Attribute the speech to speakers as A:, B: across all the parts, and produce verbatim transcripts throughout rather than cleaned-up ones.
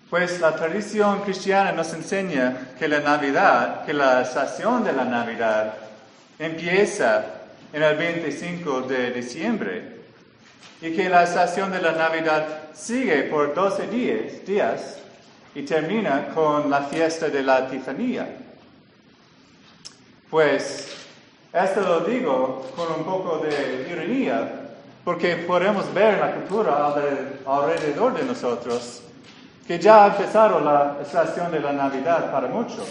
A: Pues la tradición cristiana nos enseña que la Navidad, que la estación de la Navidad empieza en el veinticinco de diciembre y que la estación de la Navidad sigue por doce días, días y termina con la fiesta de la Epifanía. Pues esto lo digo con un poco de ironía porque podemos ver en la cultura alrededor de nosotros que ya ha empezado la estación de la Navidad para muchos.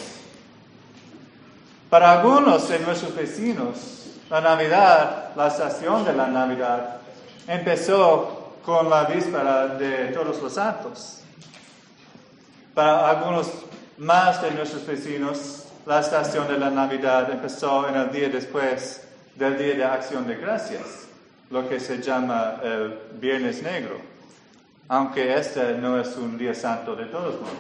A: Para algunos de nuestros vecinos, la Navidad, la estación de la Navidad, empezó con la víspera de Todos los Santos. Para algunos más de nuestros vecinos, la estación de la Navidad empezó en el día después del Día de Acción de Gracias, lo que se llama el Viernes Negro, aunque este no es un día santo de todos modos.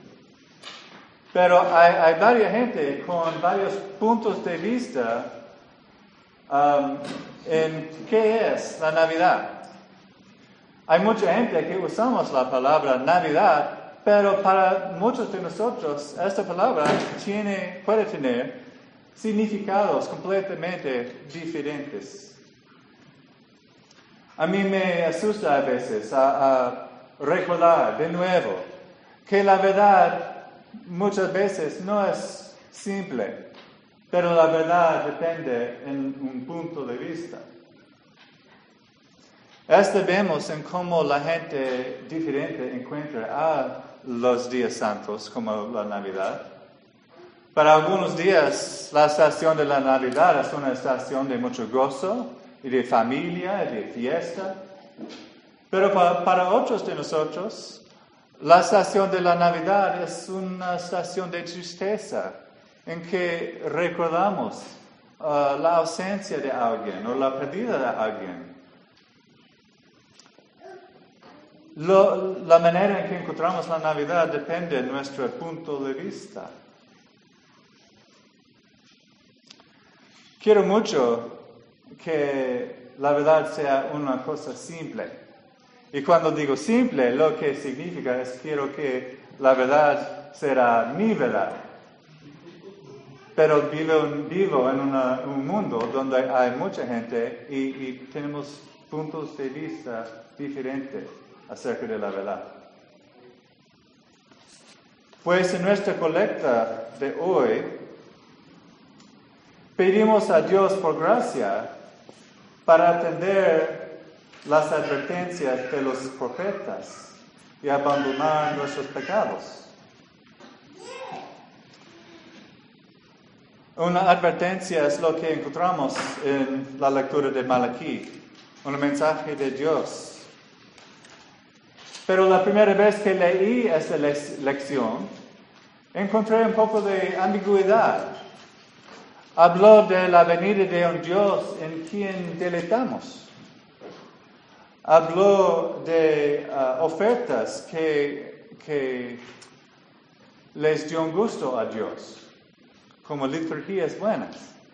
A: Pero hay, hay varias gente con varios puntos de vista um, en qué es la Navidad. Hay mucha gente que usamos la palabra Navidad, pero para muchos de nosotros esta palabra tiene, puede tener significados completamente diferentes. A mí me asusta a veces a, a recordar de nuevo que la verdad muchas veces no es simple, pero la verdad depende en un punto de vista. Esto vemos en cómo la gente diferente encuentra a los días santos, como la Navidad. Para algunos días, la estación de la Navidad es una estación de mucho gozo, y de familia, y de fiesta. Pero para, para otros de nosotros, la estación de la Navidad es una estación de tristeza, en que recordamos uh, la ausencia de alguien o la pérdida de alguien. Lo, la manera en que encontramos la Navidad depende de nuestro punto de vista. Quiero mucho que la verdad sea una cosa simple. Y cuando digo simple, lo que significa es quiero que la verdad será mi verdad. Pero vivo, vivo en una, un mundo donde hay mucha gente y, y tenemos puntos de vista diferentes acerca de la verdad. Pues en nuestra colecta de hoy, pedimos a Dios por gracia para atender las advertencias de los profetas y abandonar nuestros pecados. Una advertencia es lo que encontramos en la lectura de Malaquí, un mensaje de Dios. Pero la primera vez que leí esta lección, encontré un poco de ambigüedad. Habló de la venida de un Dios en quien deleitamos. Habló de uh, ofertas que, que les dio un gusto a Dios, como liturgias buenas.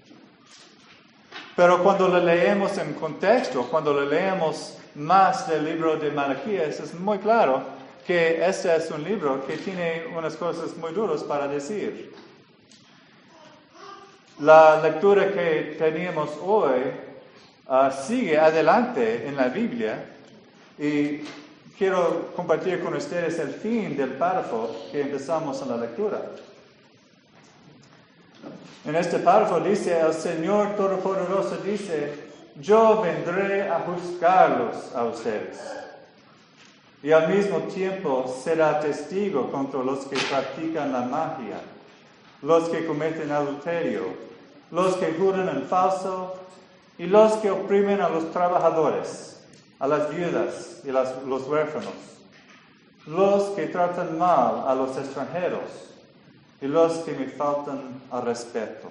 A: Pero cuando lo leemos en contexto, cuando lo leemos más del libro de Malaquías, es muy claro que este es un libro que tiene unas cosas muy duras para decir. La lectura que teníamos hoy uh, sigue adelante en la Biblia y quiero compartir con ustedes el fin del párrafo que empezamos en la lectura. En este párrafo dice, el Señor Todopoderoso dice, yo vendré a juzgarlos a ustedes. Y al mismo tiempo será testigo contra los que practican la magia, los que cometen adulterio, los que juran en falso y los que oprimen a los trabajadores, a las viudas y las, los huérfanos, los que tratan mal a los extranjeros y los que me faltan al respeto.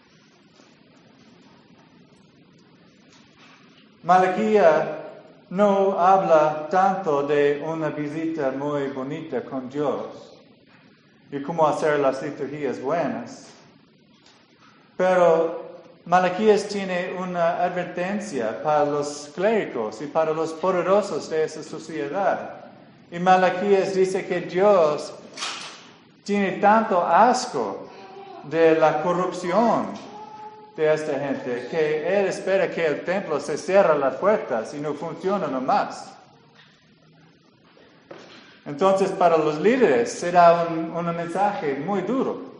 A: Malaquía no habla tanto de una visita muy bonita con Dios y cómo hacer las liturgias buenas, pero Malaquías tiene una advertencia para los clérigos y para los poderosos de esa sociedad. Y Malaquías dice que Dios tiene tanto asco de la corrupción de esta gente que Él espera que el templo se cierre las puertas y no funcione nomás. Entonces, para los líderes será un, un mensaje muy duro.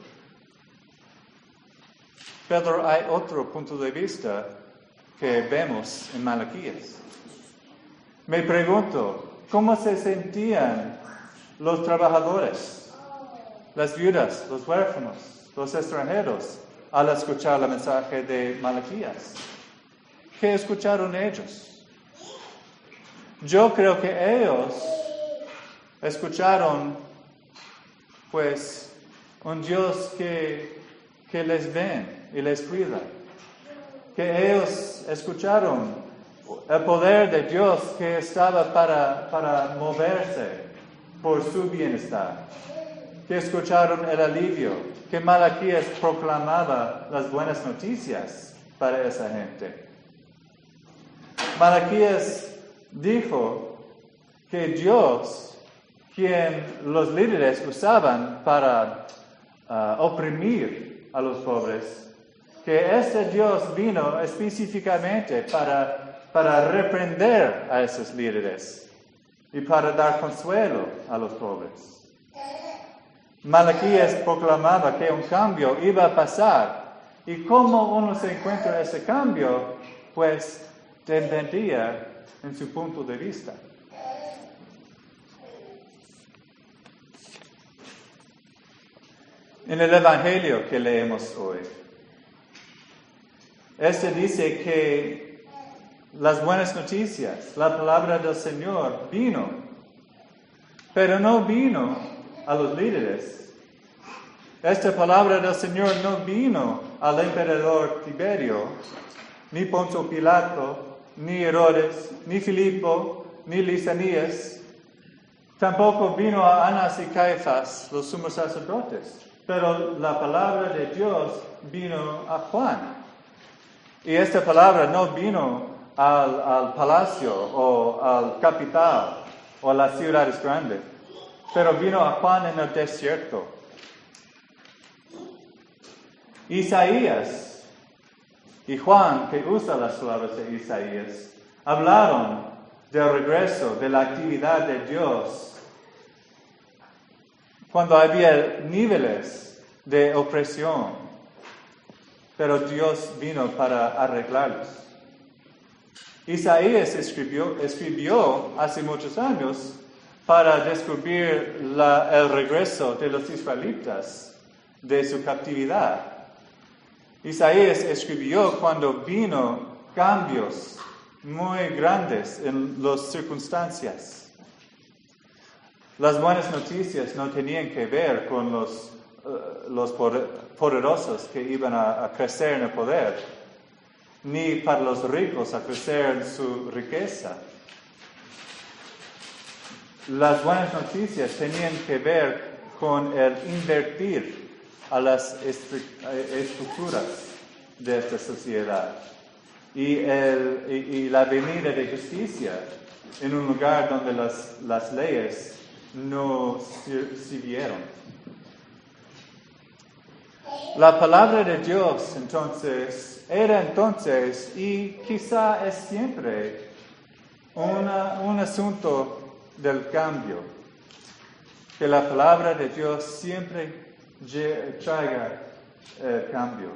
A: Pero hay otro punto de vista que vemos en Malaquías. Me pregunto, ¿cómo se sentían los trabajadores, las viudas, los huérfanos, los extranjeros al escuchar el mensaje de Malaquías? ¿Qué escucharon ellos? Yo creo que ellos escucharon, pues, un Dios que, que les ven y les cuida. Que ellos escucharon el poder de Dios que estaba para, para moverse por su bienestar. Que escucharon el alivio, que Malaquías proclamaba las buenas noticias para esa gente. Malaquías dijo que Dios, quien los líderes usaban para uh, oprimir a los pobres, que este Dios vino específicamente para, para reprender a esos líderes y para dar consuelo a los pobres. Malaquías proclamaba que un cambio iba a pasar. ¿Y cómo uno se encuentra ese cambio? Pues dependía en su punto de vista. En el Evangelio que leemos hoy, este dice que las buenas noticias, la palabra del Señor vino, pero no vino a los líderes. Esta palabra del Señor no vino al emperador Tiberio, ni Poncio Pilato, ni Herodes, ni Filipo, ni Lisanías. Tampoco vino a Anás y Caifás, los sumos sacerdotes. Pero la palabra de Dios vino a Juan. Y esta palabra no vino al, al palacio o al capital o a las ciudades grandes, pero vino a Juan en el desierto. Isaías y Juan, que usa las palabras de Isaías, hablaron del regreso de la actividad de Dios cuando había niveles de opresión, pero Dios vino para arreglarlos. Isaías escribió, escribió hace muchos años para descubrir la, el regreso de los israelitas de su captividad. Isaías escribió cuando vino cambios muy grandes en las circunstancias. Las buenas noticias no tenían que ver con los, uh, los poderosos que iban a, a crecer en el poder, ni para los ricos a crecer en su riqueza. Las buenas noticias tenían que ver con el invertir a las estructuras de esta sociedad y, el, y, y la venida de justicia en un lugar donde las, las leyes no sirvieron. La palabra de Dios entonces era entonces y quizá es siempre una, un asunto del cambio, que la palabra de Dios siempre traiga el cambio.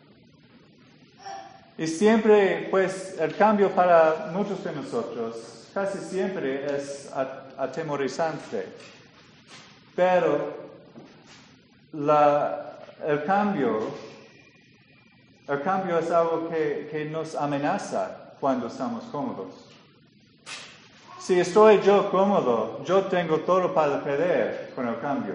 A: Y siempre, pues, el cambio para muchos de nosotros casi siempre es atemorizante, pero la, el cambio, el cambio es algo que, que nos amenaza cuando estamos cómodos. Si estoy yo cómodo, yo tengo todo para perder con el cambio.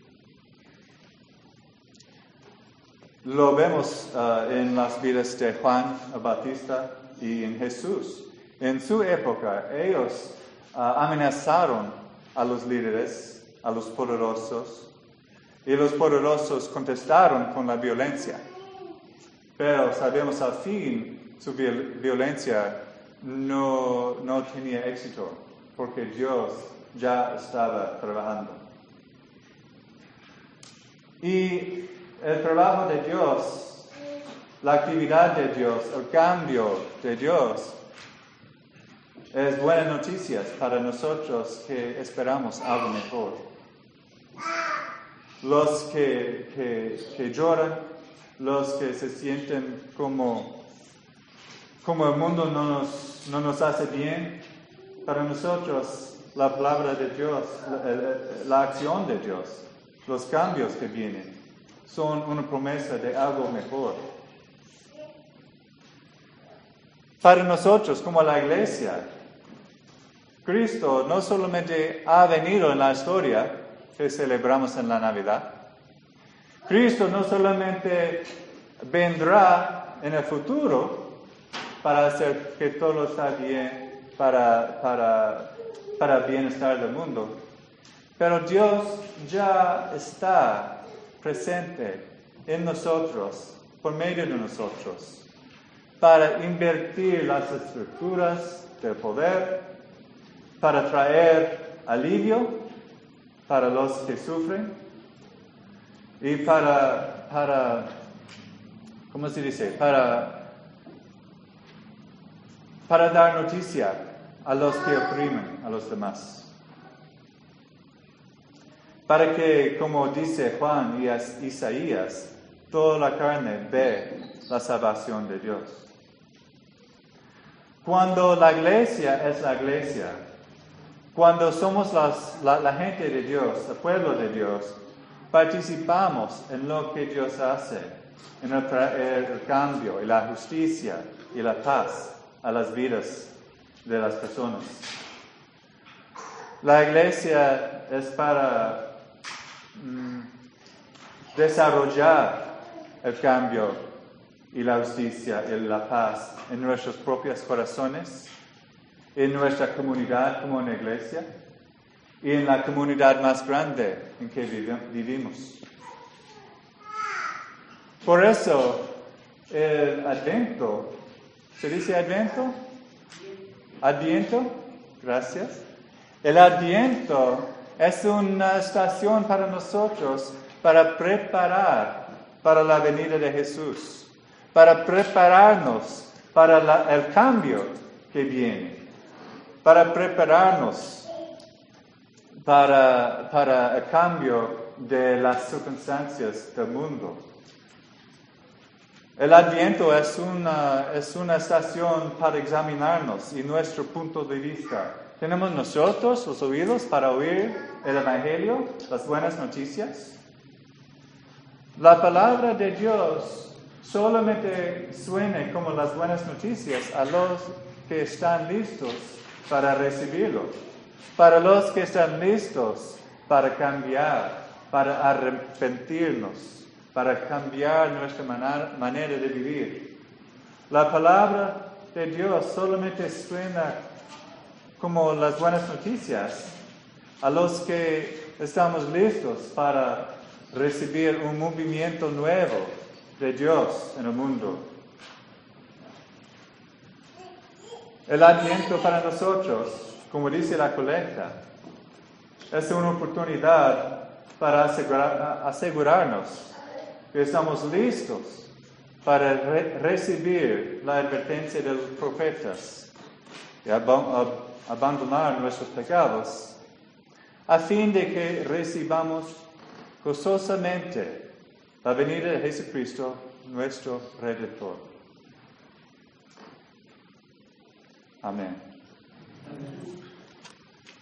A: Lo vemos uh, en las vidas de Juan el Bautista y en Jesús. En su época, ellos uh, amenazaron a los líderes, a los poderosos, y los poderosos contestaron con la violencia. Pero sabemos al fin su viol- violencia no, no tenía éxito, porque Dios ya estaba trabajando. Y el trabajo de Dios, la actividad de Dios, el cambio de Dios, es buenas noticias para nosotros que esperamos algo mejor. Los que, que, que lloran, los que se sienten como, como el mundo no nos, no nos hace bien, para nosotros la palabra de Dios, la, la acción de Dios, los cambios que vienen, son una promesa de algo mejor. Para nosotros, como la iglesia, Cristo no solamente ha venido en la historia que celebramos en la Navidad, Cristo no solamente vendrá en el futuro para hacer que todo está bien, para, para, para el bienestar del mundo, pero Dios ya está presente en nosotros, por medio de nosotros, para invertir las estructuras del poder, para traer alivio para los que sufren y para, para ¿cómo se dice? Para, para dar noticia a los que oprimen a los demás. Para que, como dice Juan y Isaías, toda la carne ve la salvación de Dios. Cuando la iglesia es la iglesia, cuando somos las, la, la gente de Dios, el pueblo de Dios, participamos en lo que Dios hace, en el, el cambio y la justicia y la paz a las vidas de las personas. La iglesia es para mm, desarrollar el cambio y la justicia y la paz en nuestros propios corazones, en nuestra comunidad como una iglesia y en la comunidad más grande en que vivimos. Por eso el Adviento, ¿se dice Adviento? Adviento, gracias. El Adviento es una estación para nosotros para preparar para la venida de Jesús, para prepararnos para la, el cambio que viene, para prepararnos para, para el cambio de las circunstancias del mundo. El Adviento es una, es una estación para examinarnos y nuestro punto de vista. ¿Tenemos nosotros los oídos para oír el Evangelio, las buenas noticias? La palabra de Dios solamente suena como las buenas noticias a los que están listos para recibirlo, para los que están listos para cambiar, para arrepentirnos, para cambiar nuestra manera de vivir. La palabra de Dios solamente suena como las buenas noticias a los que estamos listos para recibir un movimiento nuevo de Dios en el mundo. El Adviento para nosotros, como dice la colecta, es una oportunidad para asegurar, asegurarnos que estamos listos para re- recibir la advertencia de los profetas y ab- ab- abandonar nuestros pecados, a fin de que recibamos gozosamente la venida de Jesucristo, nuestro Redentor. Amén. Amén.